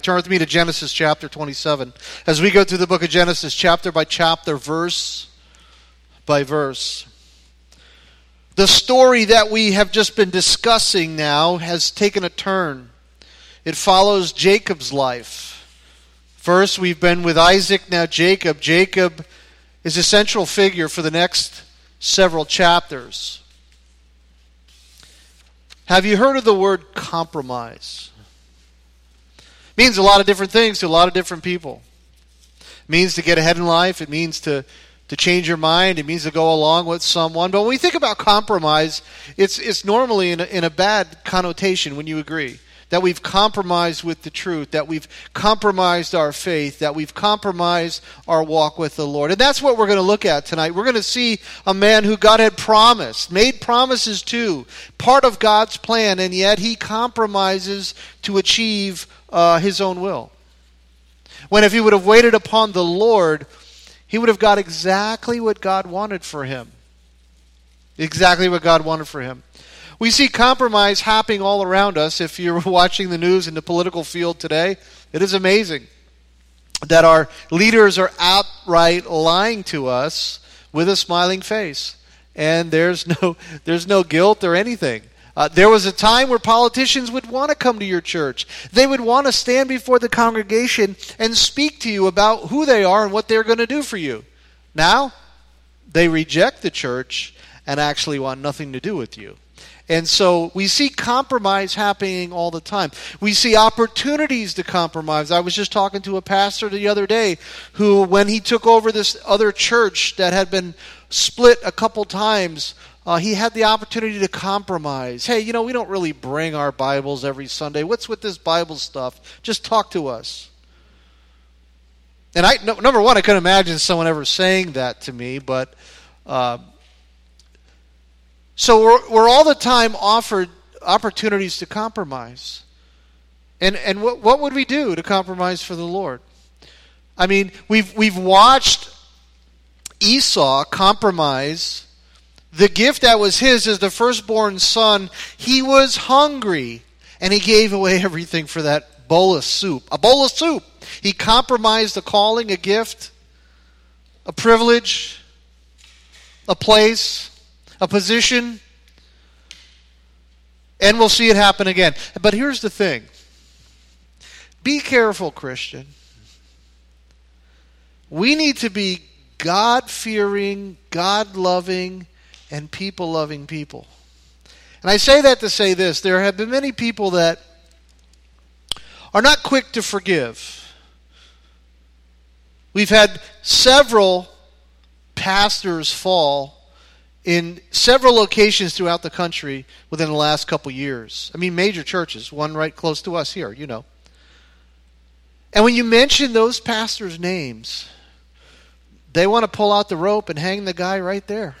Turn with me to Genesis chapter 27. As we go through the book of Genesis, chapter by chapter, verse by verse. The story that we have just been discussing now has taken a turn. It follows Jacob's life. First, we've been with Isaac, now Jacob. Jacob is a central figure for the next several chapters. Have you heard of the word compromise? It means a lot of different things to a lot of different people. It means to get ahead in life. It means to change your mind. It means to go along with someone. But when we think about compromise, it's normally in a bad connotation, when you agree. That we've compromised with the truth, that we've compromised our faith, that we've compromised our walk with the Lord. And that's what we're going to look at tonight. We're going to see a man who God had promised, made promises to, part of God's plan, and yet he compromises to achieve his own will. When if he would have waited upon the Lord, he would have got exactly what God wanted for him. Exactly what God wanted for him. We see compromise happening all around us. If you're watching the news in the political field today, it is amazing that our leaders are outright lying to us with a smiling face. And there's no guilt or anything. There was a time where politicians would want to come to your church. They would want to stand before the congregation and speak to you about who they are and what they're going to do for you. Now, they reject the church and actually want nothing to do with you. And so we see compromise happening all the time. We see opportunities to compromise. I was just talking to a pastor the other day who, when he took over this other church that had been split a couple times, he had the opportunity to compromise. Hey, we don't really bring our Bibles every Sunday. What's with this Bible stuff? Just talk to us. And number one, I couldn't imagine someone ever saying that to me, but so we're all the time offered opportunities to compromise. And what would we do to compromise for the Lord? I mean, we've watched Esau compromise. The gift that was his as the firstborn son, he was hungry, and he gave away everything for that bowl of soup. A bowl of soup. He compromised a calling, a gift, a privilege, a place, a position, and we'll see it happen again. But here's the thing. Be careful, Christian. We need to be God-fearing, God-loving, and people-loving people. And I say that to say this. There have been many people that are not quick to forgive. We've had several pastors fall in several locations throughout the country within the last couple years. I mean, major churches, one right close to us here, And when you mention those pastors' names, they want to pull out the rope and hang the guy right there.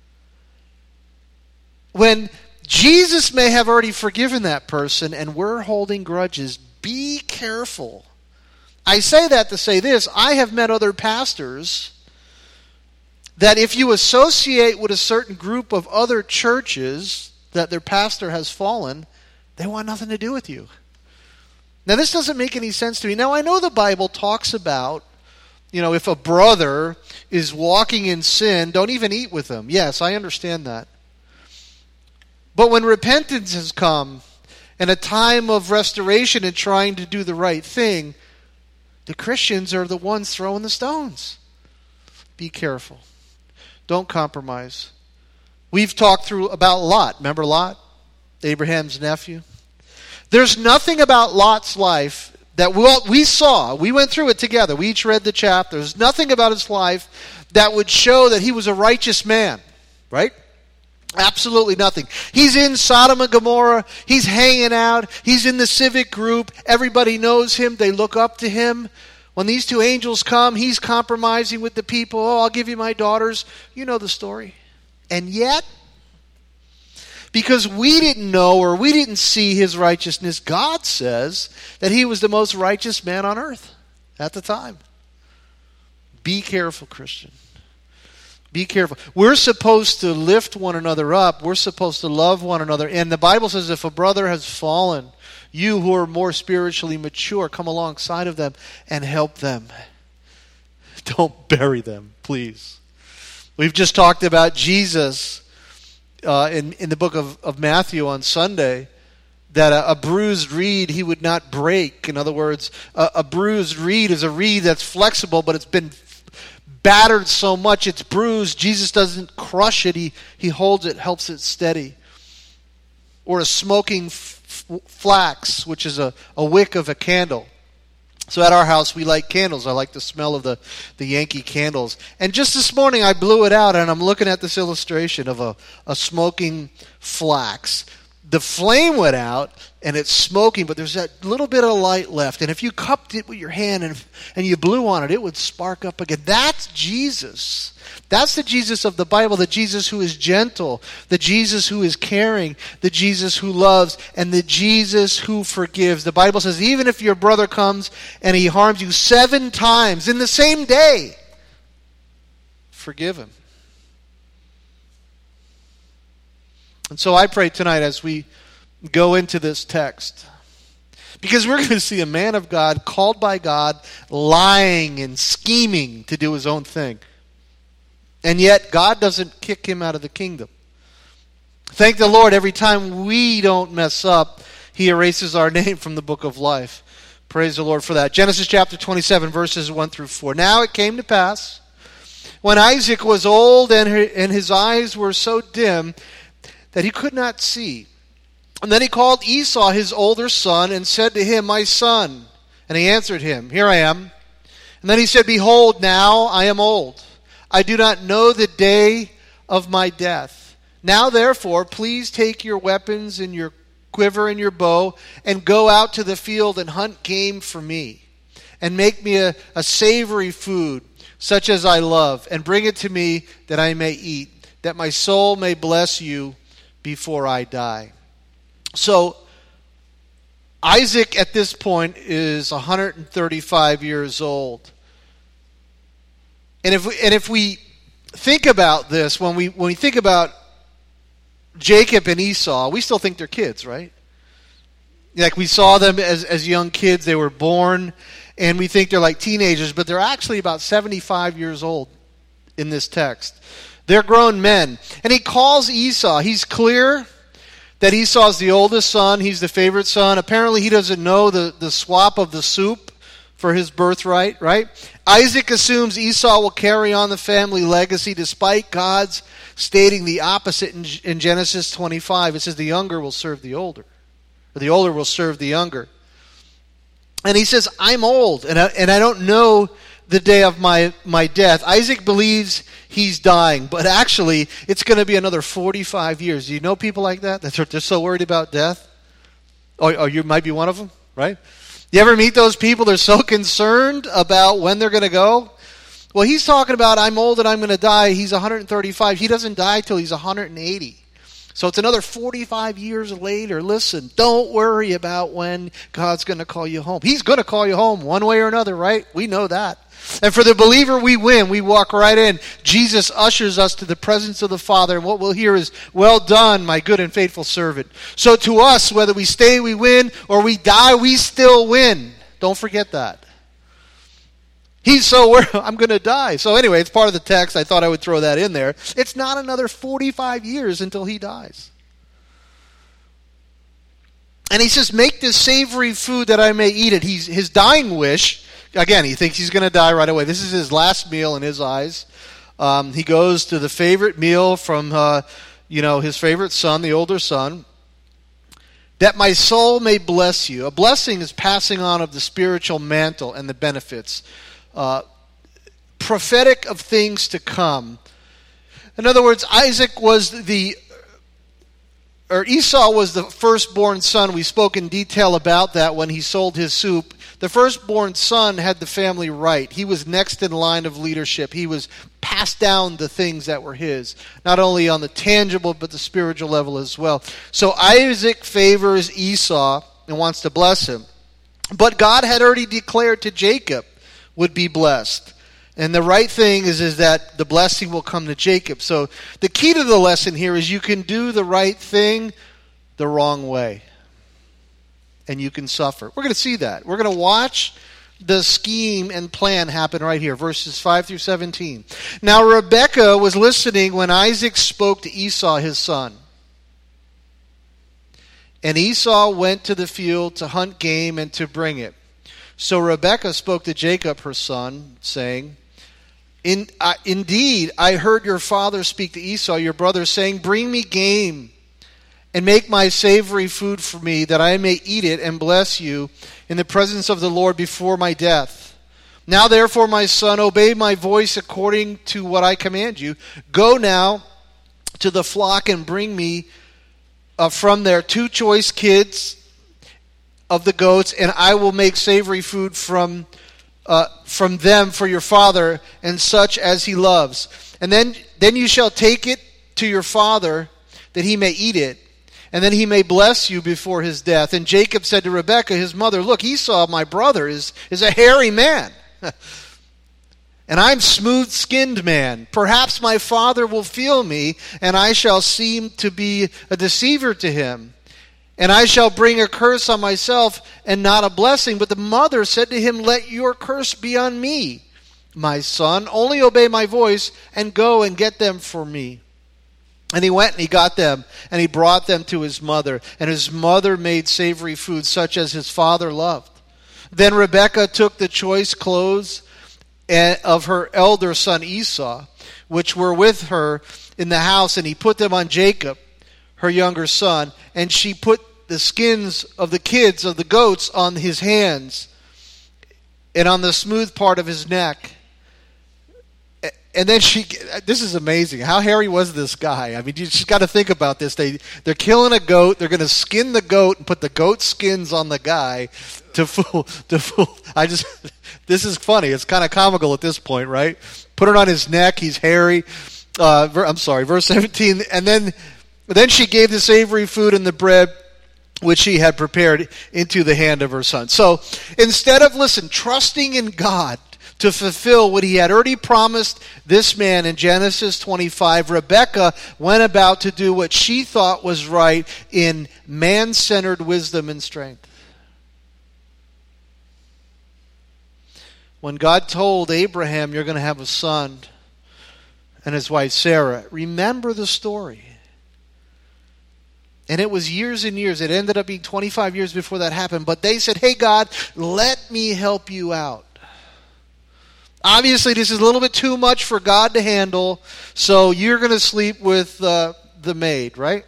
When Jesus may have already forgiven that person and we're holding grudges, be careful. I say that to say this. I have met other pastors that if you associate with a certain group of other churches that their pastor has fallen, they want nothing to do with you. Now, this doesn't make any sense to me. Now, I know the Bible talks about, if a brother is walking in sin, don't even eat with them. Yes, I understand that. But when repentance has come and a time of restoration and trying to do the right thing, the Christians are the ones throwing the stones. Be careful. Don't compromise. We've talked through about Lot. Remember Lot? Abraham's nephew? There's nothing about Lot's life that we saw. We went through it together. We each read the chapter. There's nothing about his life that would show that he was a righteous man. Right? Absolutely nothing. He's in Sodom and Gomorrah. He's hanging out. He's in the civic group. Everybody knows him. They look up to him. When these two angels come, he's compromising with the people. Oh, I'll give you my daughters. You know the story. And yet, because we didn't know or we didn't see his righteousness, God says that he was the most righteous man on earth at the time. Be careful, Christian. Be careful. We're supposed to lift one another up. We're supposed to love one another. And the Bible says if a brother has fallen, You who are more spiritually mature, come alongside of them and help them. Don't bury them, please. We've just talked about Jesus in the book of Matthew on Sunday, that a bruised reed he would not break. In other words, a bruised reed is a reed that's flexible, but it's been battered so much it's bruised. Jesus doesn't crush it. He holds it, helps it steady. Or a smoking flax, which is a wick of a candle. So at our house, we light candles. I like the smell of the Yankee candles. And just this morning, I blew it out, and I'm looking at this illustration of a smoking flax. The flame went out, and it's smoking, but there's that little bit of light left. And if you cupped it with your hand and you blew on it, it would spark up again. That's Jesus. That's the Jesus of the Bible, the Jesus who is gentle, the Jesus who is caring, the Jesus who loves, and the Jesus who forgives. The Bible says even if your brother comes and he harms you 7 times in the same day, forgive him. And so I pray tonight as we go into this text, because we're going to see a man of God, called by God, lying and scheming to do his own thing. And yet God doesn't kick him out of the kingdom. Thank the Lord, every time we don't mess up, he erases our name from the book of life. Praise the Lord for that. Genesis chapter 27, verses 1 through 4. Now it came to pass, when Isaac was old and his eyes were so dim that he could not see. And then he called Esau, his older son, and said to him, My son. And he answered him, Here I am. And then he said, Behold, now I am old. I do not know the day of my death. Now therefore, please take your weapons and your quiver and your bow, and go out to the field and hunt game for me. And make me a savory food, such as I love, and bring it to me that I may eat, that my soul may bless you before I die. So Isaac at this point is 135 years old. And if we think about this, when we think about Jacob and Esau, we still think they're kids, right? Like we saw them as young kids, they were born, and we think they're like teenagers, but they're actually about 75 years old in this text. They're grown men. And he calls Esau. He's clear that Esau's the oldest son. He's the favorite son. Apparently he doesn't know the swap of the soup for his birthright, right? Isaac assumes Esau will carry on the family legacy despite God's stating the opposite in Genesis 25. It says the younger will serve the older, or the older will serve the younger. And he says, I'm old, and I don't know the day of my death. Isaac believes he's dying, but actually it's going to be another 45 years. Do you know people like that? They're so worried about death? Oh, you might be one of them, right? You ever meet those people? They're so concerned about when they're going to go. Well, he's talking about, I'm old and I'm going to die. He's 135. He doesn't die till he's 180. So it's another 45 years later. Listen, don't worry about when God's going to call you home. He's going to call you home one way or another, right? We know that. And for the believer, we win. We walk right in. Jesus ushers us to the presence of the Father, and what we'll hear is, well done, my good and faithful servant. So to us, whether we stay, we win, or we die, we still win. Don't forget that. He's so worried, I'm going to die. So anyway, it's part of the text. I thought I would throw that in there. It's not another 45 years until he dies. And he says, make this savory food that I may eat it. His dying wish, again, he thinks he's going to die right away. This is his last meal in his eyes. He goes to the favorite meal from his favorite son, the older son. That my soul may bless you. A blessing is passing on of the spiritual mantle and the benefits. Prophetic of things to come. In other words, Esau was the firstborn son. We spoke in detail about that when he sold his soup. The firstborn son had the family right. He was next in line of leadership. He was passed down the things that were his, not only on the tangible but the spiritual level as well. So Isaac favors Esau and wants to bless him. But God had already declared to Jacob would be blessed. And the right thing is that the blessing will come to Jacob. So the key to the lesson here is you can do the right thing the wrong way. and you can suffer. We're going to see that. We're going to watch the scheme and plan happen right here, verses 5 through 17. Now Rebekah was listening when Isaac spoke to Esau his son. And Esau went to the field to hunt game and to bring it. So Rebekah spoke to Jacob her son, saying, Indeed, I heard your father speak to Esau, your brother, saying, Bring me game and make my savory food for me, that I may eat it and bless you in the presence of the Lord before my death. Now therefore, my son, obey my voice according to what I command you. Go now to the flock and bring me from there 2 choice kids of the goats, and I will make savory food from them for your father, and such as he loves. And then you shall take it to your father, that he may eat it, and then he may bless you before his death. And Jacob said to Rebekah, his mother, Look, Esau, my brother, is a hairy man, and I'm smooth-skinned man. Perhaps my father will feel me, and I shall seem to be a deceiver to him. And I shall bring a curse on myself and not a blessing. But the mother said to him, Let your curse be on me, my son. Only obey my voice and go and get them for me. And he went and he got them, and he brought them to his mother. And his mother made savory food such as his father loved. Then Rebekah took the choice clothes of her elder son Esau, which were with her in the house, and he put them on Jacob, her younger son, and she put the skins of the kids of the goats on his hands and on the smooth part of his neck. And then this is amazing. How hairy was this guy? I mean, you just got to think about this. They're killing a goat. They're going to skin the goat and put the goat skins on the guy to fool. This is funny. It's kind of comical at this point, right? Put it on his neck. He's hairy. Verse 17. And then she gave the savory food and the bread which she had prepared into the hand of her son. So instead of, trusting in God to fulfill what he had already promised this man in Genesis 25, Rebekah went about to do what she thought was right in man-centered wisdom and strength. When God told Abraham, you're going to have a son, and his wife Sarah, remember the story. And it was years and years. It ended up being 25 years before that happened. But they said, hey, God, let me help you out. Obviously, this is a little bit too much for God to handle, so you're going to sleep with the maid, right?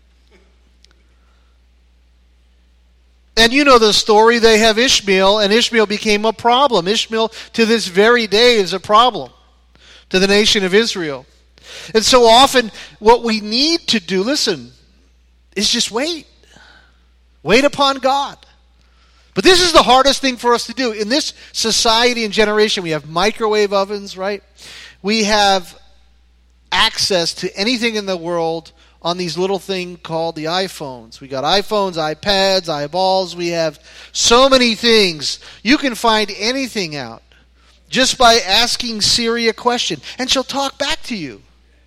And you know the story. They have Ishmael, and Ishmael became a problem. Ishmael, to this very day, is a problem to the nation of Israel. And so often, what we need to do, is just wait. Wait upon God. But this is the hardest thing for us to do. In this society and generation, we have microwave ovens, right? We have access to anything in the world on these little things called the iPhones. We got iPhones, iPads, eyeballs. We have so many things. You can find anything out just by asking Siri a question, and she'll talk back to you.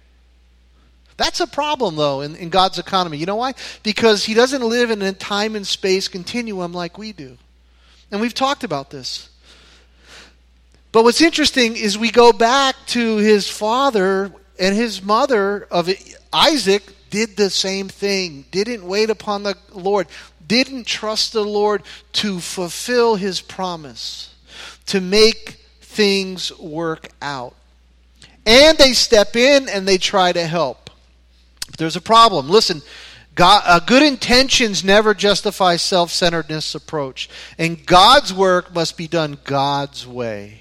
That's a problem, though, in God's economy. You know why? Because he doesn't live in a time and space continuum like we do. And we've talked about this. But what's interesting is we go back to his father, and his mother of Isaac did the same thing. Didn't wait upon the Lord. Didn't trust the Lord to fulfill his promise, to make things work out. And they step in and they try to help. But there's a problem. Good intentions never justify self-centeredness approach. And God's work must be done God's way.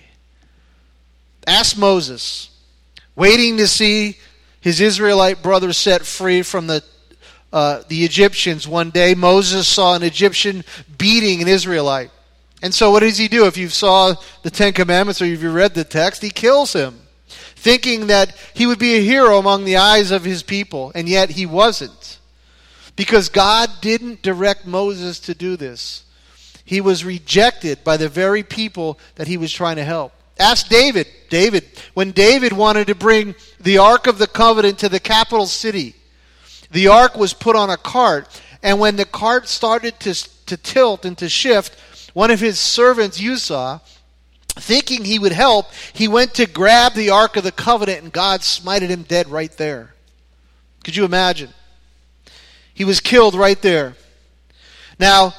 Ask Moses, waiting to see his Israelite brothers set free from the Egyptians one day. Moses saw an Egyptian beating an Israelite. And so what does he do? If you saw the Ten Commandments or if you read the text, he kills him, thinking that he would be a hero among the eyes of his people, and yet he wasn't. Because God didn't direct Moses to do this. He was rejected by the very people that he was trying to help. Ask David. When David wanted to bring the Ark of the Covenant to the capital city, the Ark was put on a cart, And when the cart started to tilt and to shift, one of his servants, Uzzah, thinking he would help, he went to grab the Ark of the Covenant, and God smited him dead right there. Could you imagine? He was killed right there. Now,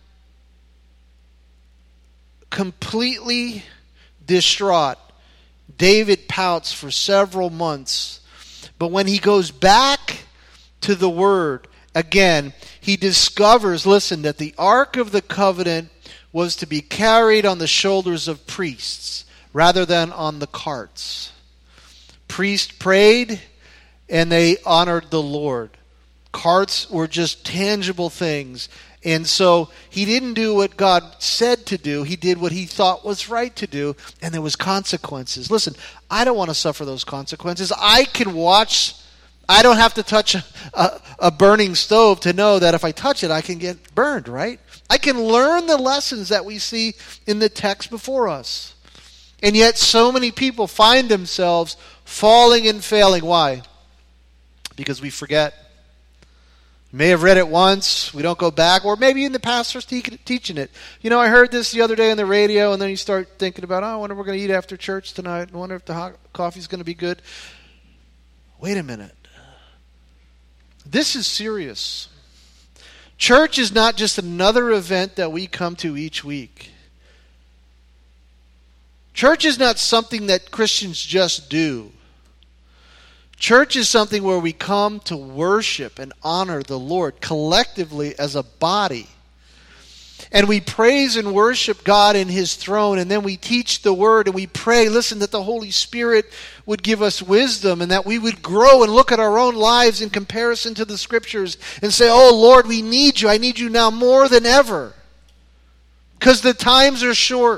completely distraught, David pouts for several months. But when he goes back to the Word, again, he discovers, listen, that the Ark of the Covenant was to be carried on the shoulders of priests rather than on the carts. Priests prayed and they honored the Lord. Carts were just tangible things. And so he didn't do what God said to do. He did what he thought was right to do, and there was consequences. Listen, I don't want to suffer those consequences. I can watch. I don't have to touch a burning stove to know that if I touch it, I can get burned, right? I can learn the lessons that we see in the text before us. And yet so many people find themselves falling and failing. Why? Because we forget. We may have read it once, we don't go back, or maybe in the pastor's teaching it. You know, I heard this the other day on the radio, and then you start thinking about, I wonder what we're going to eat after church tonight. I wonder if the hot coffee's going to be good. Wait a minute. This is serious. Church is not just another event that we come to each week. Church is not something that Christians just do. Church is something where we come to worship and honor the Lord collectively as a body. And we praise and worship God in His throne, and then we teach the Word, and we pray, listen, that the Holy Spirit would give us wisdom, and that we would grow and look at our own lives in comparison to the Scriptures and say, oh Lord, we need you. I need you now more than ever. Because the times are short.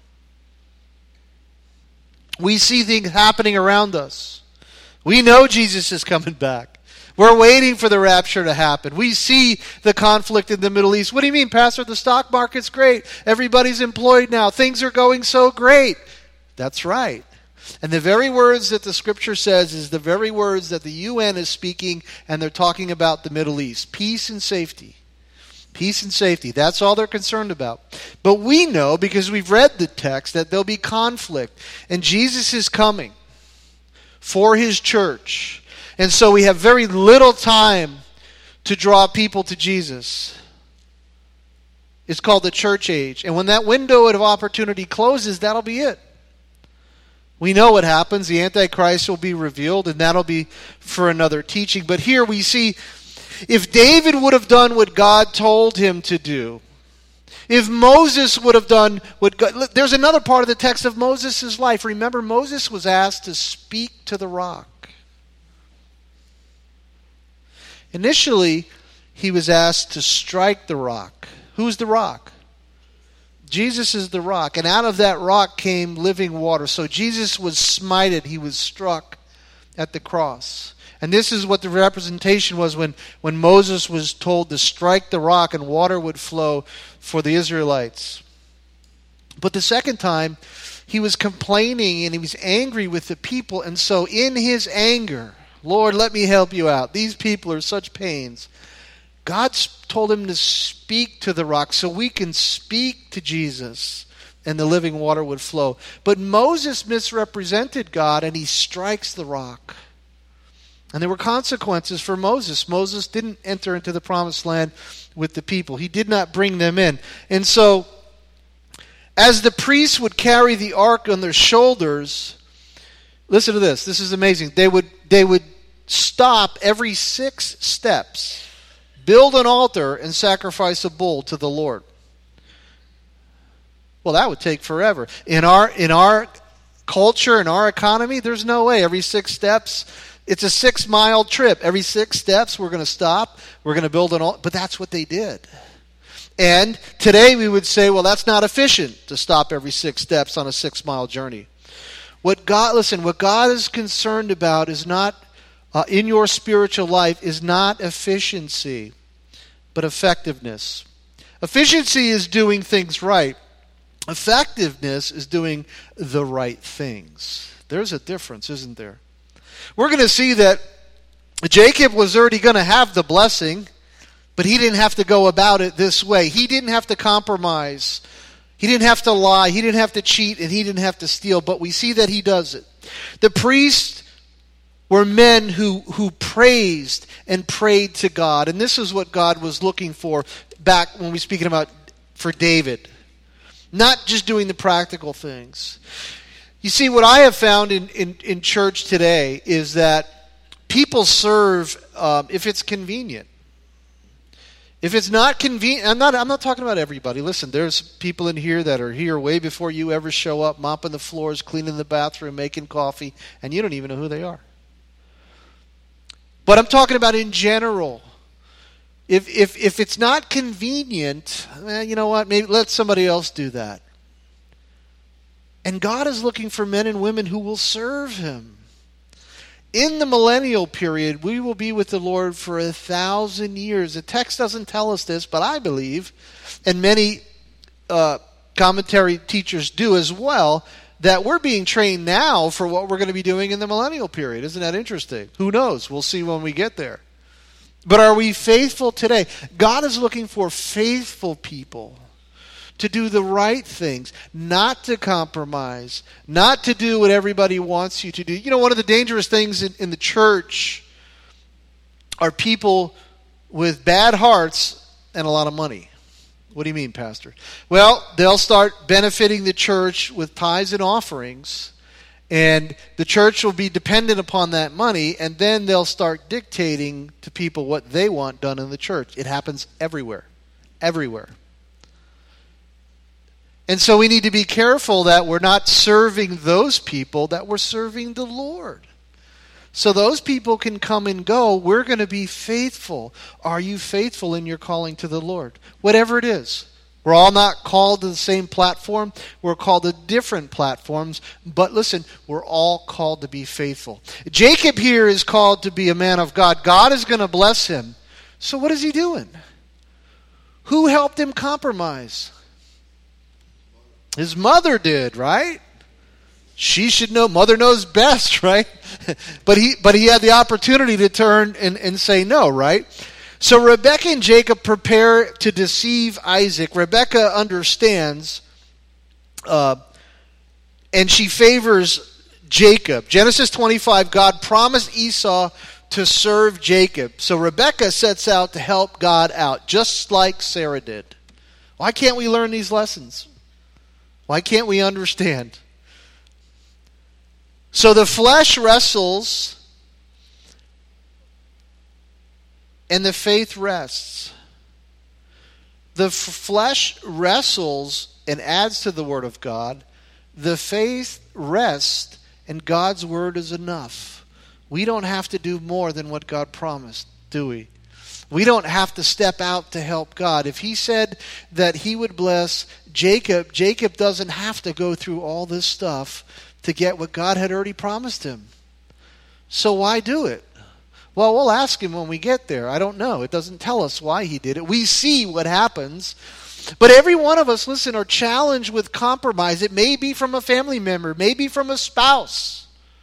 We see things happening around us. We know Jesus is coming back. We're waiting for the rapture to happen. We see the conflict in the Middle East. What do you mean, Pastor? The stock market's great. Everybody's employed now. Things are going so great. That's right. And the very words that the Scripture says is the very words that the UN is speaking, and they're talking about the Middle East. Peace and safety. Peace and safety. That's all they're concerned about. But we know, because we've read the text, that there'll be conflict. And Jesus is coming for His church. And so we have very little time to draw people to Jesus. It's called the church age. And when that window of opportunity closes, that'll be it. We know what happens. The Antichrist will be revealed, and that'll be for another teaching. But here we see, if David would have done what God told him to do, if Moses would have done what God... There's another part of the text of Moses' life. Remember, Moses was asked to speak to the rock. Initially, he was asked to strike the rock. Who's the rock? Jesus is the rock. And out of that rock came living water. So Jesus was smited. He was struck at the cross. And this is what the representation was when Moses was told to strike the rock and water would flow for the Israelites. But the second time, he was complaining and he was angry with the people. And so in his anger, Lord, let me help you out. These people are such pains. God told him to speak to the rock so we can speak to Jesus and the living water would flow. But Moses misrepresented God and he strikes the rock. And there were consequences for Moses. Moses didn't enter into the promised land with the people. He did not bring them in. And so, as the priests would carry the ark on their shoulders, listen to this. This is amazing. They would stop every 6 steps, build an altar, and sacrifice a bull to the Lord. Well, that would take forever. In our culture, in our economy, there's no way. Every 6 steps, it's a 6-mile trip. Every 6 steps, we're going to stop. We're going to build an altar. But that's what they did. And today we would say, well, that's not efficient to stop every 6 steps on a 6-mile journey. What God is concerned about is not, in your spiritual life, is not efficiency, but effectiveness. Efficiency is doing things right. Effectiveness is doing the right things. There's a difference, isn't there? We're going to see that Jacob was already going to have the blessing But he didn't have to go about it this way. He didn't have to compromise. He didn't have to lie. He didn't have to cheat. And he didn't have to steal. But we see that he does it. The priests were men who praised and prayed to God. And this is what God was looking for back when we're speaking about for David. Not just doing the practical things. You see, what I have found in church today is that people serve if it's convenient. If it's not convenient, I'm not talking about everybody. Listen, there's people in here that are here way before you ever show up, mopping the floors, cleaning the bathroom, making coffee, and you don't even know who they are. But I'm talking about in general. If it's not convenient, you know what? Maybe let somebody else do that. And God is looking for men and women who will serve Him. In the millennial period, we will be with the Lord for 1,000 years. The text doesn't tell us this, but I believe, and many commentary teachers do as well, that we're being trained now for what we're going to be doing in the millennial period. Isn't that interesting? Who knows? We'll see when we get there. But are we faithful today? God is looking for faithful people to do the right things, not to compromise, not to do what everybody wants you to do. You know, one of the dangerous things in the church are people with bad hearts and a lot of money. What do you mean, Pastor? Well, they'll start benefiting the church with tithes and offerings, and the church will be dependent upon that money, and then they'll start dictating to people what they want done in the church. It happens everywhere. Everywhere. And so we need to be careful that we're not serving those people, that we're serving the Lord. So those people can come and go. We're going to be faithful. Are you faithful in your calling to the Lord? Whatever it is. We're all not called to the same platform. We're called to different platforms. But listen, we're all called to be faithful. Jacob here is called to be a man of God. God is going to bless him. So what is he doing? Who helped him compromise? His mother did, right? She should know. Mother knows best, right? But he had the opportunity to turn and say no, right? So Rebekah and Jacob prepare to deceive Isaac. Rebekah understands, and she favors Jacob. Genesis 25, God promised Esau to serve Jacob. So Rebekah sets out to help God out, just like Sarah did. Why can't we learn these lessons? Why can't we understand? So the flesh wrestles and the faith rests. The flesh wrestles and adds to the Word of God. The faith rests and God's Word is enough. We don't have to do more than what God promised, do we? We don't have to step out to help God. If He said that He would bless Jacob, Jacob doesn't have to go through all this stuff to get what God had already promised him. So why do it? Well, we'll ask him when we get there. I don't know. It doesn't tell us why he did it. We see what happens. But every one of us, listen, are challenged with compromise. It may be from a family member, maybe from a spouse.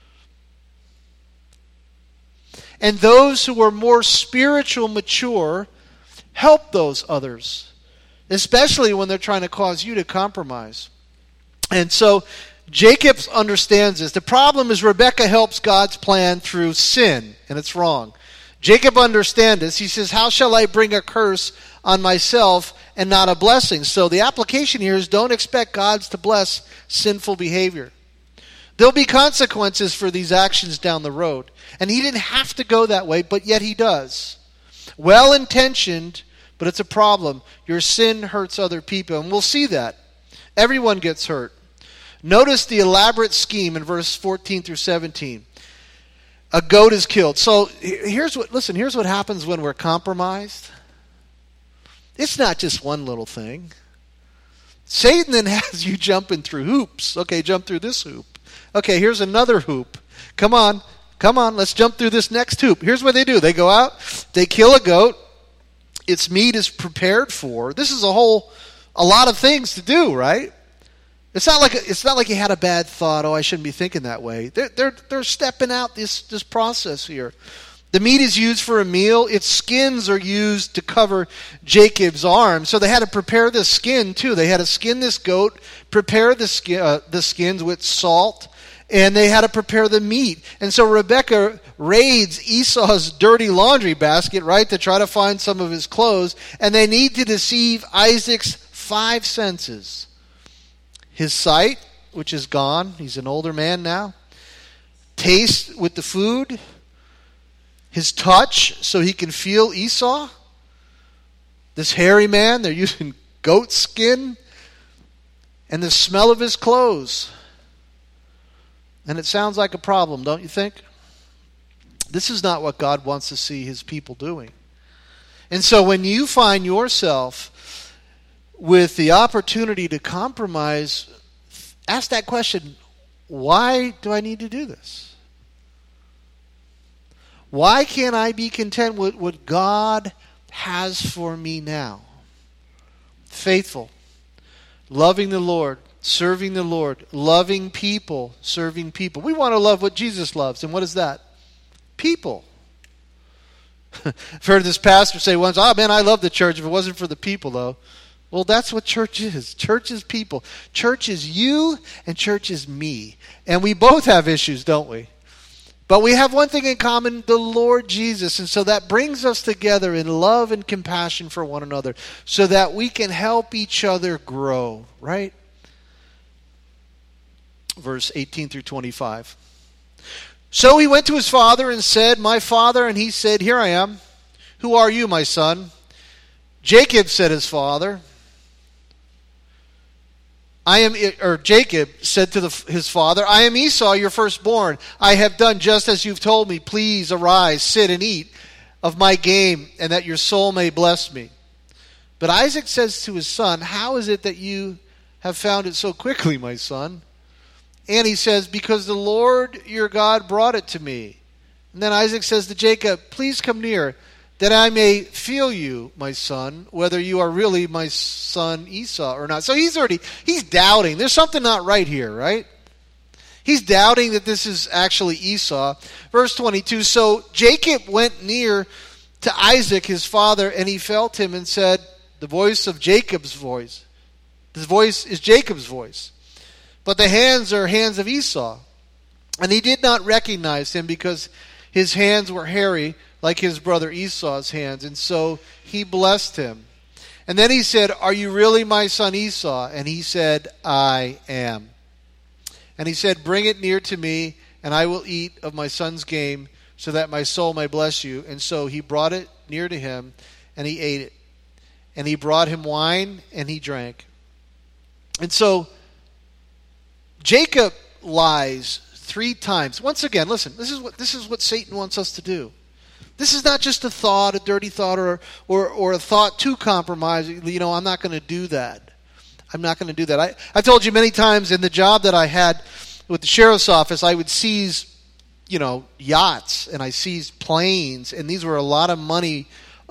And those who are more spiritual mature help those others, especially when they're trying to cause you to compromise. And so Jacob understands this. The problem is Rebekah helps God's plan through sin, and it's wrong. Jacob understands this. He says, how shall I bring a curse on myself and not a blessing? So the application here is don't expect God to bless sinful behavior. There'll be consequences for these actions down the road. And he didn't have to go that way, but yet he does. Well-intentioned, but it's a problem. Your sin hurts other people, and we'll see that. Everyone gets hurt. Notice the elaborate scheme in verse 14 through 17. A goat is killed. So here's what happens when we're compromised. It's not just one little thing. Satan then has you jumping through hoops. Okay, jump through this hoop. Okay, here's another hoop. Come on, let's jump through this next hoop. Here's what they do. They go out, they kill a goat. Its meat is prepared for. This is a lot of things to do, right? It's not like he had a bad thought. Oh, I shouldn't be thinking that way. They're stepping out this process here. The meat is used for a meal. Its skins are used to cover Jacob's arms. So they had to prepare the skin too. They had to skin this goat, prepare the skins with salt, and they had to prepare the meat. And so Rebekah raids Esau's dirty laundry basket, right, to try to find some of his clothes. And they need to deceive Isaac's 5 senses. His sight, which is gone. He's an older man now. Taste with the food. His touch, so he can feel Esau. This hairy man, they're using goat skin. And the smell of his clothes. And it sounds like a problem, don't you think? This is not what God wants to see his people doing. And so when you find yourself with the opportunity to compromise, ask that question, why do I need to do this? Why can't I be content with what God has for me now? Faithful, loving the Lord, serving the Lord, loving people, serving people. We want to love what Jesus loves. And what is that? People. I've heard this pastor say once, "Oh man, I love the church if it wasn't for the people though." Well, that's what church is. Church is people. Church is you and church is me. And we both have issues, don't we? But we have one thing in common, the Lord Jesus. And so that brings us together in love and compassion for one another so that we can help each other grow, right? Verse 18 through 25. So he went to his father and said, "My father," and he said, "Here I am. Who are you, my son?" Jacob said his father, Jacob said to his father, "I am Esau, your firstborn. I have done just as you've told me. Please arise, sit and eat of my game, and that your soul may bless me." But Isaac says to his son, "How is it that you have found it so quickly, my son?" And he says, "Because the Lord your God brought it to me." And then Isaac says to Jacob, "Please come near, that I may feel you, my son, whether you are really my son Esau or not." So he's doubting. There's something not right here, right? He's doubting that this is actually Esau. Verse 22, so Jacob went near to Isaac, his father, and he felt him and said, the voice is Jacob's voice. But the hands are hands of Esau. And he did not recognize him because his hands were hairy like his brother Esau's hands. And so he blessed him. And then he said, "Are you really my son Esau?" And he said, "I am." And he said, "Bring it near to me, and I will eat of my son's game, so that my soul may bless you." And so he brought it near to him, and he ate it. And he brought him wine, and he drank. And so Jacob lies 3 times. Once again, listen, this is what Satan wants us to do. This is not just a thought, a dirty thought, or a thought to compromise. I'm not going to do that. I'm not going to do that. I've told you many times in the job that I had with the sheriff's office, I would seize, yachts, and I seized planes, and these were a lot of money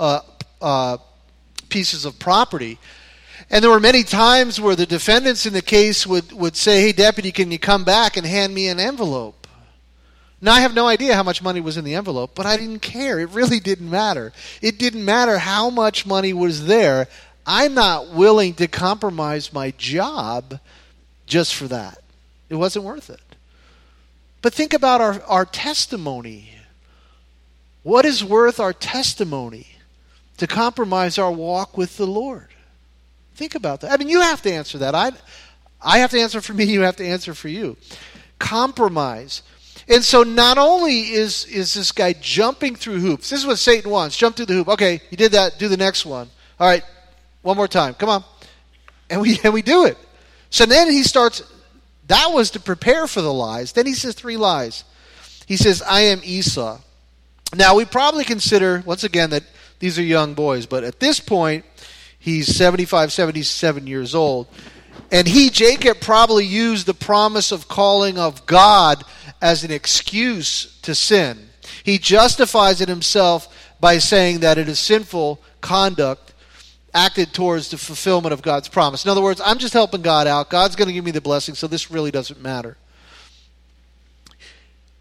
pieces of property. And there were many times where the defendants in the case would say, "Hey, deputy, can you come back and hand me an envelope?" Now, I have no idea how much money was in the envelope, but I didn't care. It really didn't matter. It didn't matter how much money was there. I'm not willing to compromise my job just for that. It wasn't worth it. But think about our testimony. What is worth our testimony to compromise our walk with the Lord? Think about that. I mean, you have to answer that. I have to answer for me. You have to answer for you. Compromise. And so not only is this guy jumping through hoops. This is what Satan wants. Jump through the hoop. Okay, you did that. Do the next one. All right, one more time. Come on. And we do it. So then he starts. That was to prepare for the lies. Then he says 3 lies. He says, "I am Esau." Now, we probably consider, once again, that these are young boys. But at this point, he's 75, 77 years old. And Jacob, probably used the promise of calling of God as an excuse to sin. He justifies it himself by saying that it is sinful conduct acted towards the fulfillment of God's promise. In other words, I'm just helping God out. God's going to give me the blessing, so this really doesn't matter.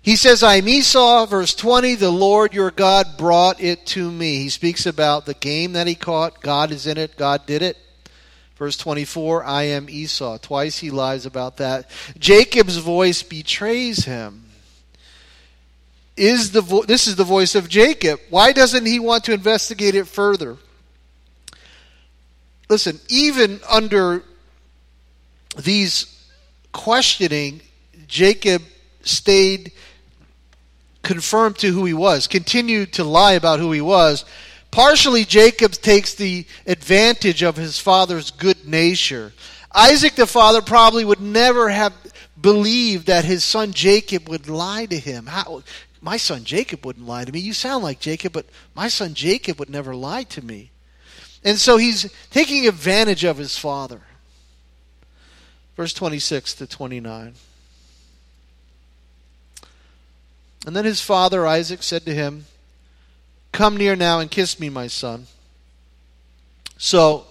He says, I am Esau, verse 20, the Lord your God brought it to me. He speaks about the game that he caught. God is in it. God did it. Verse 24, I am Esau. Twice he lies about that. Jacob's voice betrays him. This is the voice of Jacob. Why doesn't he want to investigate it further? Listen, even under these questioning, Jacob stayed confirmed to who he was, continued to lie about who he was. Partially, Jacob takes the advantage of his father's good nature. Isaac the father probably would never have believed that his son Jacob would lie to him. My son Jacob wouldn't lie to me. You sound like Jacob, but my son Jacob would never lie to me. And so he's taking advantage of his father. Verse 26 to 29. And then his father Isaac said to him, come near now and kiss me, my son. So,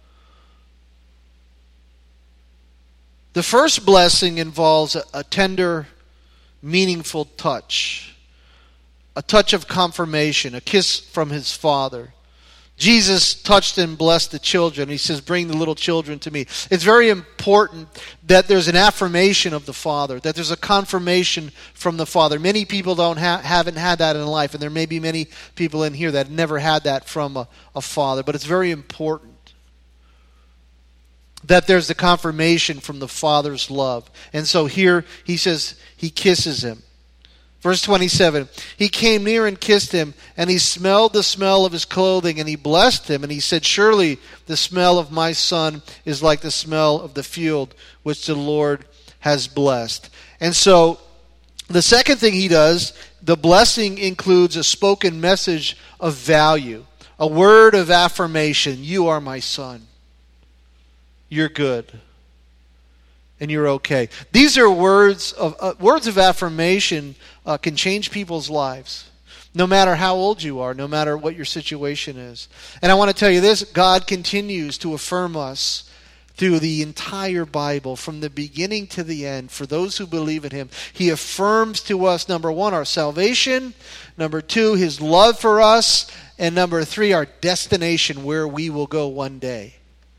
the first blessing involves a tender, meaningful touch. A touch of confirmation, a kiss from his father. Jesus touched and blessed the children. He says, bring the little children to me. It's very important that there's an affirmation of the Father, that there's a confirmation from the Father. Many people haven't had that in life, and there may be many people in here that never had that from a father. But it's very important that there's the confirmation from the Father's love. And so here he says he kisses him. Verse 27, he came near and kissed him, and he smelled the smell of his clothing, and he blessed him, and he said, surely the smell of my son is like the smell of the field which the Lord has blessed. And so, the second thing he does, the blessing includes a spoken message of value, a word of affirmation. You are my son. You're good. And you're okay. These are words of affirmation can change people's lives. No matter how old you are, no matter what your situation is. And I want to tell you this, God continues to affirm us through the entire Bible, from the beginning to the end, for those who believe in Him. He affirms to us, number one, our salvation, number two, His love for us, and number three, our destination, where we will go one day.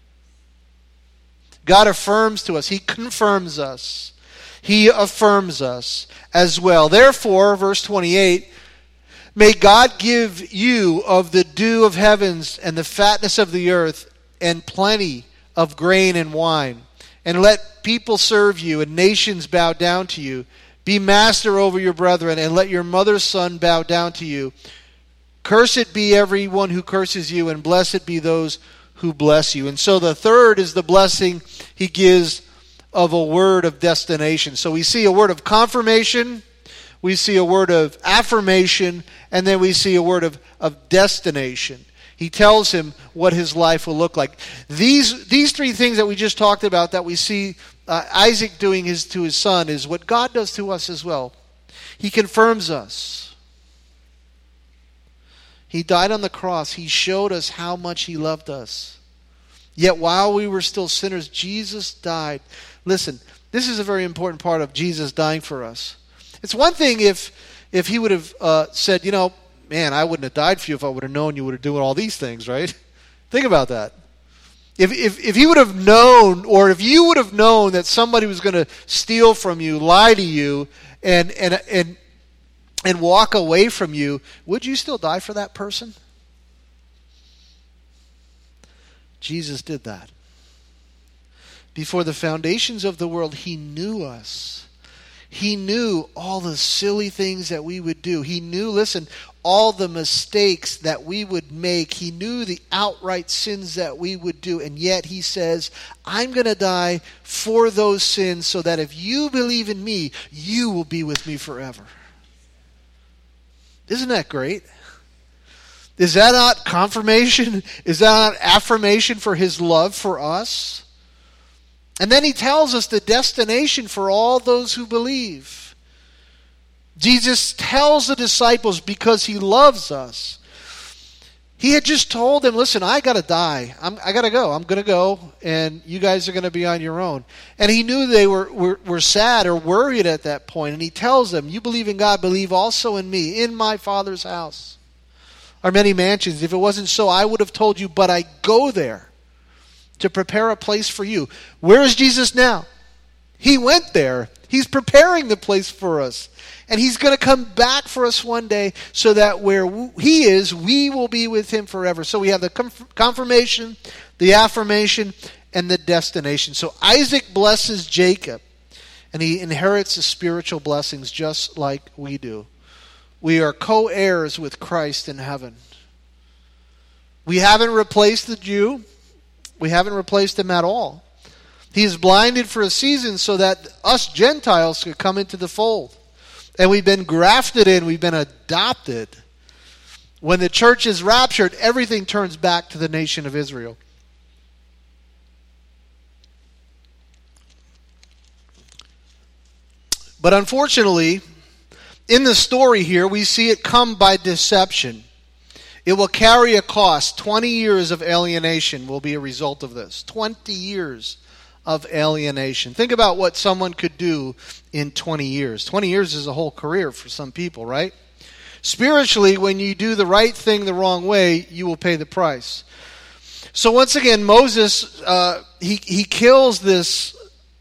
God affirms to us. He confirms us. He affirms us as well. Therefore, verse 28, may God give you of the dew of heavens and the fatness of the earth and plenty of grain and wine. And let people serve you and nations bow down to you. Be master over your brethren, and let your mother's son bow down to you. Cursed be everyone who curses you, and blessed be those who bless you. And so the third is the blessing he gives of a word of destination. So we see a word of confirmation, we see a word of affirmation, and then we see a word of destination. He tells him what his life will look like. These three things that we just talked about, that we see Isaac doing to his son, is what God does to us as well. He confirms us. He died on the cross. He showed us how much He loved us. Yet while we were still sinners, Jesus died. Listen, this is a very important part of Jesus dying for us. It's one thing if He would have said, man, I wouldn't have died for you if I would have known you would have doing all these things, right? Think about that. If He would have known, or if you would have known that somebody was going to steal from you, lie to you, and walk away from you, would you still die for that person? Jesus did that. Before the foundations of the world, He knew us. He knew all the silly things that we would do. He knew, listen, all the mistakes that we would make. He knew the outright sins that we would do. And yet He says, I'm going to die for those sins so that if you believe in me, you will be with me forever. Isn't that great? Is that not confirmation? Is that not affirmation for His love for us? And then He tells us the destination for all those who believe. Jesus tells the disciples, because He loves us, He had just told them, listen, I got to die. I got to go. I'm going to go, and you guys are going to be on your own. And he knew they were sad or worried at that point. And he tells them, you believe in God, believe also in me. In my Father's house are many mansions. If it wasn't so, I would have told you, but I go there to prepare a place for you. Where is Jesus now? He went there. He's preparing the place for us. And he's going to come back for us one day so that where he is, we will be with him forever. So we have the confirmation, the affirmation, and the destination. So Isaac blesses Jacob, and he inherits the spiritual blessings just like we do. We are co-heirs with Christ in heaven. We haven't replaced the Jew. We haven't replaced him at all. He is blinded for a season so that us Gentiles could come into the fold. And we've been grafted in, we've been adopted. When the church is raptured, everything turns back to the nation of Israel. But unfortunately, in the story here, we see it come by deception. It will carry a cost. 20 years of alienation will be a result of this. 20 years of alienation. Think about what someone could do in 20 years. 20 years is a whole career for some people, right? Spiritually, when you do the right thing the wrong way, you will pay the price. So once again, Moses, he kills this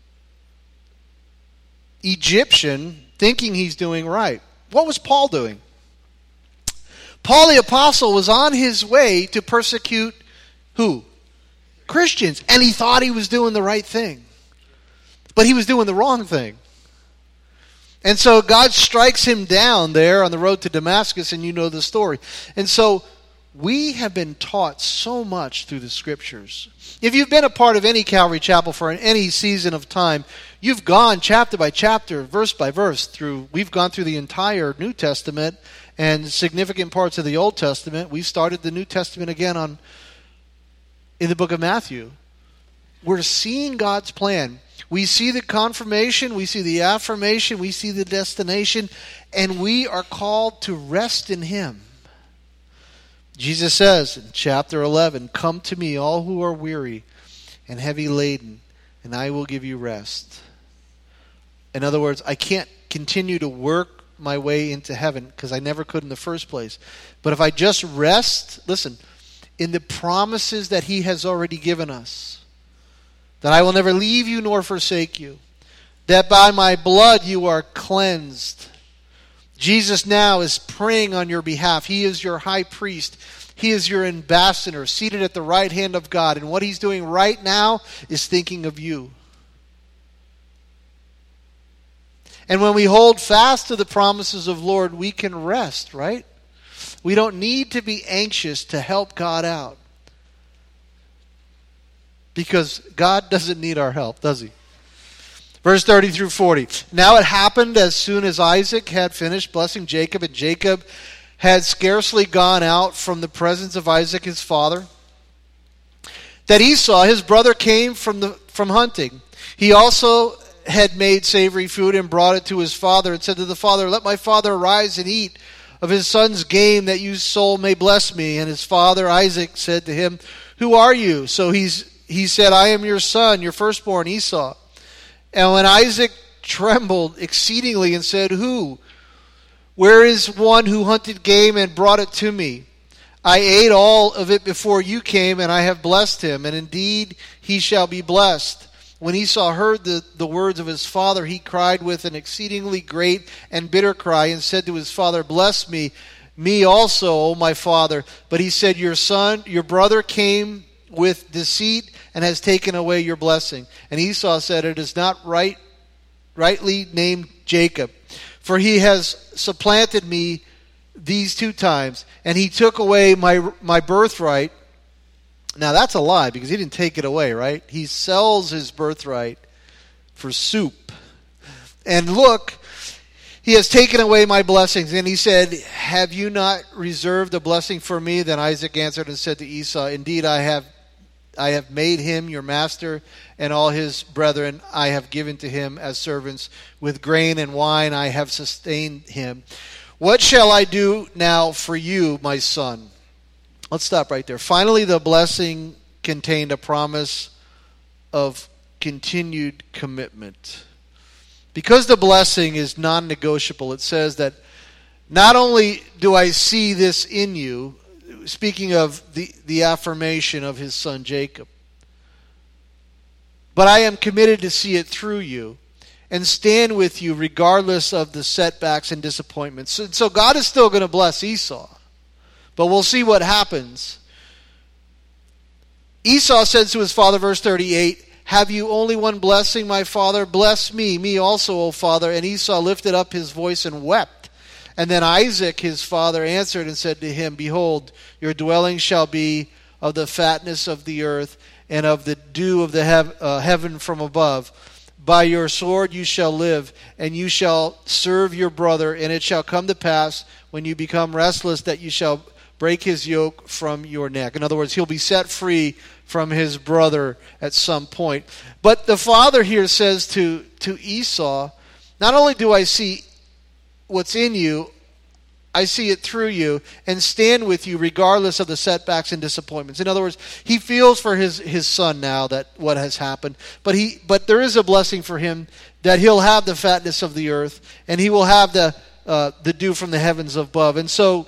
Egyptian thinking he's doing right. What was Paul doing? Paul the Apostle was on his way to persecute who? Christians. And he thought he was doing the right thing. But he was doing the wrong thing. And so God strikes him down there on the road to Damascus, and you know the story. And so we have been taught so much through the Scriptures. If you've been a part of any Calvary Chapel for any season of time, you've gone chapter by chapter, verse by verse through. We've gone through the entire New Testament and significant parts of the Old Testament. We've started the New Testament again in the book of Matthew. We're seeing God's plan. We see the confirmation, we see the affirmation, we see the destination, and we are called to rest in Him. Jesus says in chapter 11, "Come to me, all who are weary and heavy laden, and I will give you rest." In other words, I can't continue to work my way into heaven because I never could in the first place. But if I just rest, listen, in the promises that He has already given us, that I will never leave you nor forsake you, that by my blood you are cleansed. Jesus now is praying on your behalf. He is your high priest. He is your ambassador, seated at the right hand of God. And what He's doing right now is thinking of you. And when we hold fast to the promises of Lord, we can rest, right? We don't need to be anxious to help God out. Because God doesn't need our help, does He? Verse 30 through 40. Now it happened as soon as Isaac had finished blessing Jacob, and Jacob had scarcely gone out from the presence of Isaac his father, that Esau, his brother, came from hunting. He also had made savory food and brought it to his father and said to the father, "Let my father arise and eat of his son's game, that your soul may bless me." And his father Isaac said to him, "Who are you?" So he said, "I am your son, your firstborn Esau." And when Isaac trembled exceedingly and said, "Who? Where is one who hunted game and brought it to me? I ate all of it before you came, and I have blessed him, and indeed he shall be blessed." When Esau heard the words of his father, he cried with an exceedingly great and bitter cry and said to his father, "Bless me, me also, O my father." But he said, your brother came with deceit and has taken away your blessing." And Esau said, "It is not rightly named Jacob, for he has supplanted me these 2 times, and he took away my birthright." Now that's a lie, because he didn't take it away, right? He sells his birthright for soup. "And look, he has taken away my blessings." And he said, "Have you not reserved a blessing for me?" Then Isaac answered and said to Esau, "Indeed, I have made him your master, and all his brethren I have given to him as servants. With grain and wine I have sustained him. What shall I do now for you, my son?" Let's stop right there. Finally, the blessing contained a promise of continued commitment. Because the blessing is non-negotiable, it says that not only do I see this in you, speaking of the affirmation of his son Jacob, but I am committed to see it through you and stand with you regardless of the setbacks and disappointments. So God is still going to bless Esau, but we'll see what happens. Esau says to his father, verse 38, have you only one blessing, my father? Bless me also, O father. And Esau lifted up his voice and wept. And then Isaac, his father, answered and said to him, behold, your dwelling shall be of the fatness of the earth and of the dew of the heaven from above. By your sword you shall live, and you shall serve your brother. And it shall come to pass, when you become restless, that you shall break his yoke from your neck. In other words, he'll be set free from his brother at some point. But the father here says to Esau, not only do I see what's in you, I see it through you and stand with you regardless of the setbacks and disappointments. In other words, he feels for his son now that what has happened, but there is a blessing for him that he'll have the fatness of the earth and he will have the dew from the heavens above. And so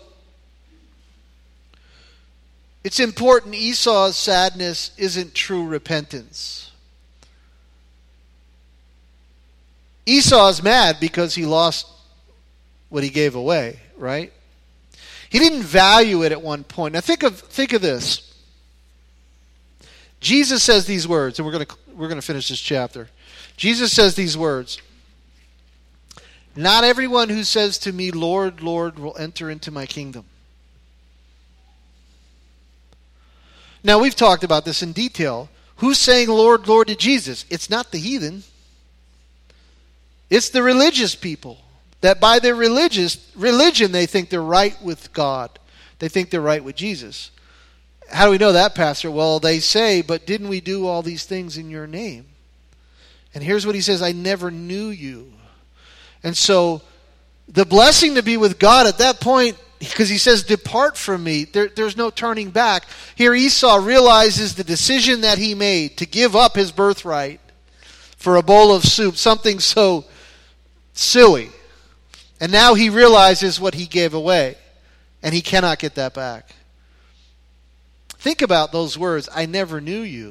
it's important. Esau's sadness isn't true repentance. Esau's mad because he lost what he gave away, right? He didn't value it at one point. Now think of this. Jesus says these words, and we're going to finish this chapter. Jesus says these words. Not everyone who says to me, Lord, Lord, will enter into my kingdom. Now, we've talked about this in detail. Who's saying Lord, Lord to Jesus? It's not the heathen. It's the religious people. That by their religion, they think they're right with God. They think they're right with Jesus. How do we know that, Pastor? Well, they say, but didn't we do all these things in your name? And here's what he says, I never knew you. And so, the blessing to be with God at that point, because he says, depart from me, there's no turning back. Here Esau realizes the decision that he made to give up his birthright for a bowl of soup, something so silly. And now he realizes what he gave away, and he cannot get that back. Think about those words, I never knew you.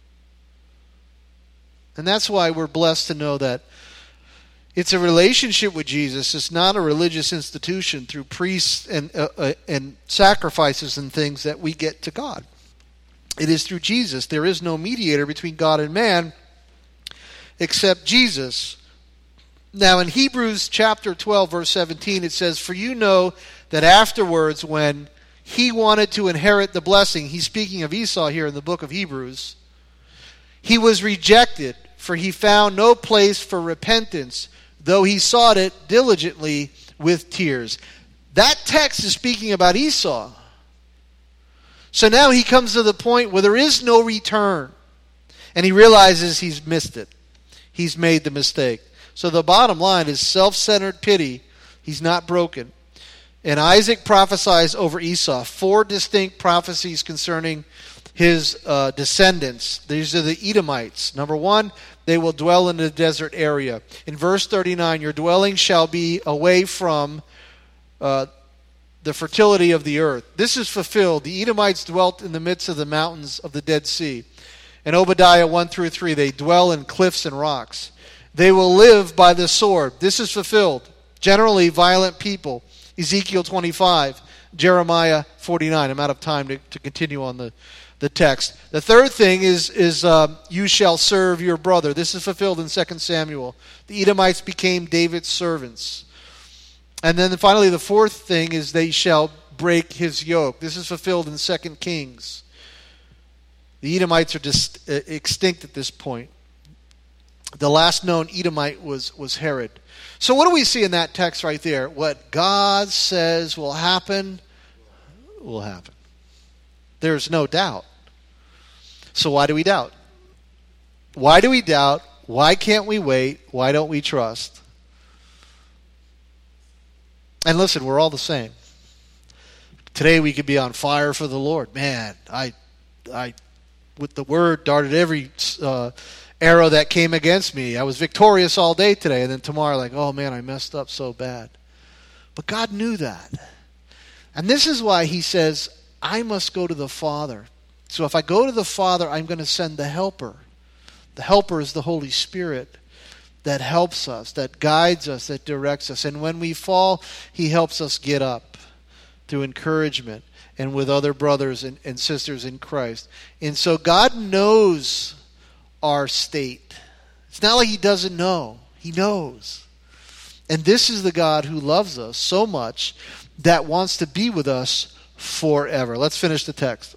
And that's why we're blessed to know that it's a relationship with Jesus. It's not a religious institution through priests and sacrifices and things that we get to God. It is through Jesus. There is no mediator between God and man except Jesus. Now in Hebrews chapter 12, verse 17, it says, for you know that afterwards when he wanted to inherit the blessing, he's speaking of Esau here in the book of Hebrews, he was rejected, for he found no place for repentance, though he sought it diligently with tears. That text is speaking about Esau. So now he comes to the point where there is no return. And he realizes he's missed it. He's made the mistake. So the bottom line is self-centered pity. He's not broken. And Isaac prophesies over Esau. 4 distinct prophecies concerning his descendants. These are the Edomites. Number 1, they will dwell in the desert area. In verse 39, your dwelling shall be away from the fertility of the earth. This is fulfilled. The Edomites dwelt in the midst of the mountains of the Dead Sea. In Obadiah 1 through 3, they dwell in cliffs and rocks. They will live by the sword. This is fulfilled. Generally violent people. Ezekiel 25, Jeremiah 49. I'm out of time to continue on the text. The third thing is you shall serve your brother. This is fulfilled in 2 Samuel. The Edomites became David's servants. And then finally the fourth thing is they shall break his yoke. This is fulfilled in 2 Kings. The Edomites are extinct at this point. The last known Edomite was Herod. So what do we see in that text right there? What God says will happen, will happen. There's no doubt. So why do we doubt? Why do we doubt? Why can't we wait? Why don't we trust? And listen, we're all the same. Today we could be on fire for the Lord. Man, I with the word darted every arrow that came against me. I was victorious all day today, and then tomorrow like, oh man, I messed up so bad. But God knew that. And this is why he says, I must go to the Father. So if I go to the Father, I'm going to send the Helper. The Helper is the Holy Spirit that helps us, that guides us, that directs us. And when we fall, he helps us get up through encouragement and with other brothers and sisters in Christ. And so God knows our state. It's not like he doesn't know. He knows. And this is the God who loves us so much that wants to be with us forever. Let's finish the text.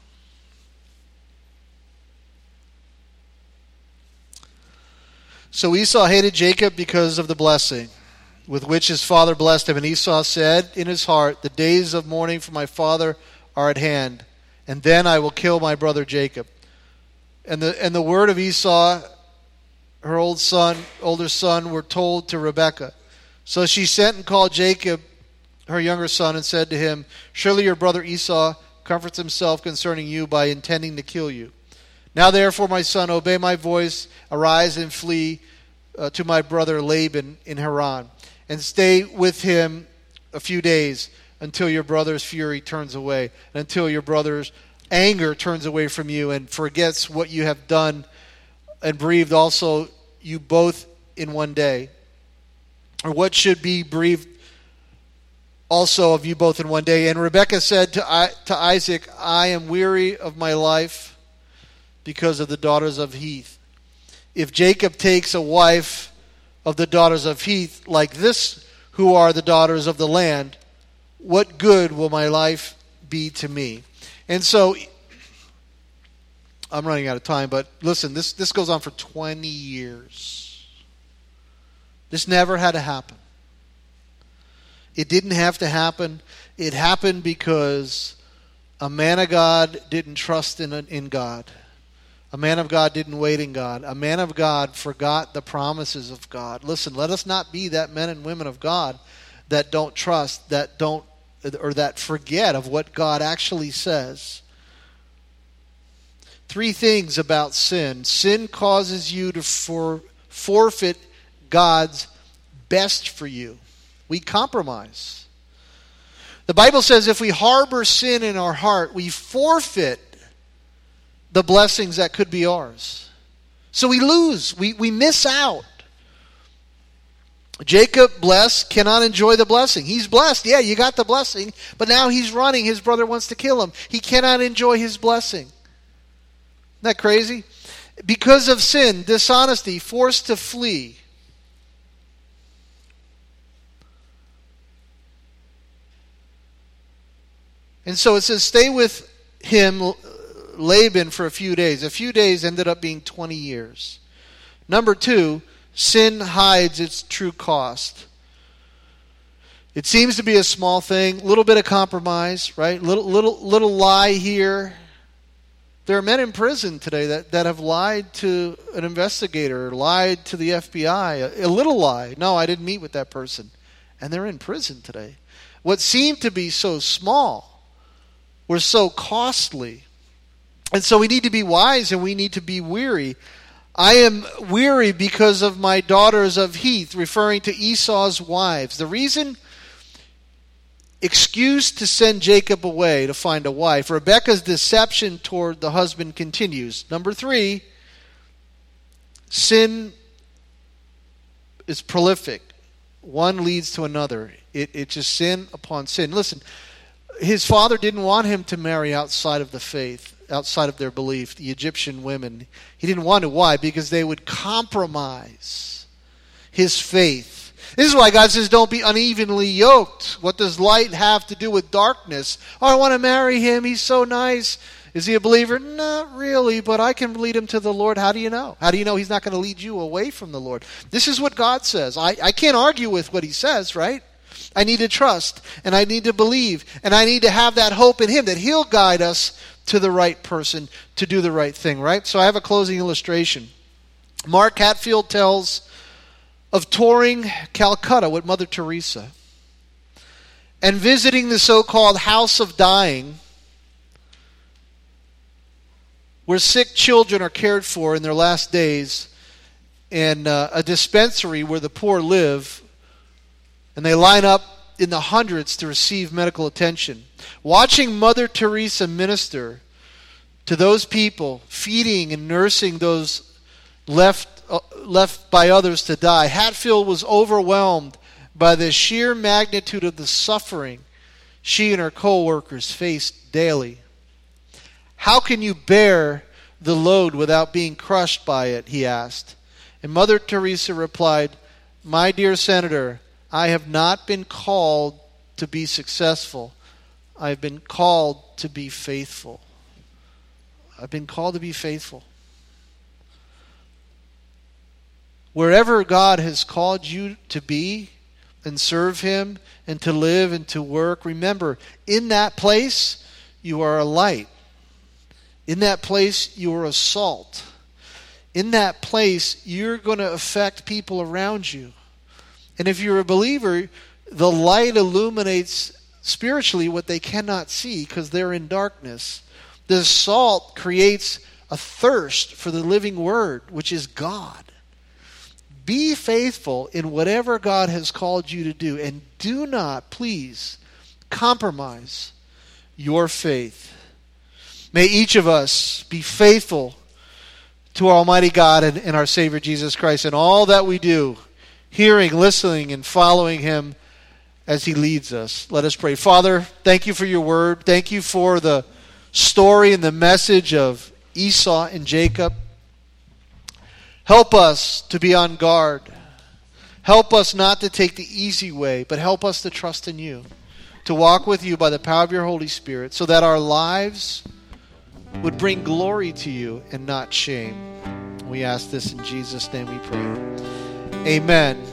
So Esau hated Jacob because of the blessing with which his father blessed him. And Esau said in his heart, the days of mourning for my father are at hand, and then I will kill my brother Jacob. And the word of Esau, her older son, were told to Rebekah. So she sent and called Jacob, her younger son, and said to him, surely your brother Esau comforts himself concerning you by intending to kill you. Now therefore, my son, obey my voice, arise and flee to my brother Laban in Haran, and stay with him a few days until your brother's fury turns away, and until your brother's anger turns away from you and forgets what you have done and bereaved also you both in one day. Or what should be bereaved also of you both in one day. And Rebekah said to Isaac, I am weary of my life because of the daughters of Heth. If Jacob takes a wife of the daughters of Heth like this, who are the daughters of the land, what good will my life be to me? And so, I'm running out of time, but listen, this goes on for 20 years. This never had to happen. It didn't have to happen. It happened because a man of God didn't trust in God. A man of God didn't wait in God. A man of God forgot the promises of God. Listen, let us not be that men and women of God that don't trust, that don't, or that forget of what God actually says. 3 things about sin. Sin causes you to forfeit God's best for you. We compromise. The Bible says if we harbor sin in our heart, we forfeit the blessings that could be ours. So we lose. We miss out. Jacob, blessed, cannot enjoy the blessing. He's blessed. Yeah, you got the blessing. But now he's running. His brother wants to kill him. He cannot enjoy his blessing. Isn't that crazy? Because of sin, dishonesty, forced to flee. And so it says, stay with him, Laban, for a few days. A few days ended up being 20 years. Number 2, sin hides its true cost. It seems to be a small thing, little bit of compromise, right? Little lie here. There are men in prison today that have lied to an investigator, lied to the FBI, a little lie. No, I didn't meet with that person. And they're in prison today. What seemed to be so small were so costly. And so we need to be wise and we need to be weary. I am weary because of my daughters of Heth, referring to Esau's wives. The reason, excuse to send Jacob away to find a wife. Rebekah's deception toward the husband continues. Number 3, sin is prolific. One leads to another. It's just sin upon sin. Listen, his father didn't want him to marry outside of the faith, outside of their belief, the Egyptian women. He didn't want to. Why? Because they would compromise his faith. This is why God says don't be unevenly yoked. What does light have to do with darkness? Oh, I want to marry him. He's so nice. Is he a believer? Not really, but I can lead him to the Lord. How do you know? How do you know he's not going to lead you away from the Lord? This is what God says. I can't argue with what he says, right? I need to trust, and I need to believe, and I need to have that hope in him that he'll guide us to the right person to do the right thing, right? So I have a closing illustration. Mark Hatfield tells of touring Calcutta with Mother Teresa. and visiting the so-called house of dying, where sick children are cared for in their last days, and a dispensary where the poor live, and they line up in the hundreds to receive medical attention. Watching Mother Teresa minister to those people, feeding and nursing those left by others to die, Hatfield was overwhelmed by the sheer magnitude of the suffering she and her co-workers faced daily. "How can you bear the load without being crushed by it?" he asked. And Mother Teresa replied, "My dear Senator, I have not been called to be successful. I have been called to be faithful." I've been called to be faithful. Wherever God has called you to be and serve Him and to live and to work, remember, in that place, you are a light. In that place, you are a salt. In that place, you're going to affect people around you. And if you're a believer, the light illuminates spiritually what they cannot see because they're in darkness. The salt creates a thirst for the living Word, which is God. Be faithful in whatever God has called you to do, and do not, please, compromise your faith. May each of us be faithful to our Almighty God and our Savior Jesus Christ in all that we do, hearing, listening, and following Him as He leads us. Let us pray. Father, thank You for Your Word. Thank You for the story and the message of Esau and Jacob. Help us to be on guard. Help us not to take the easy way, but help us to trust in You, to walk with You by the power of Your Holy Spirit, so that our lives would bring glory to You and not shame. We ask this in Jesus' name we pray. Amen.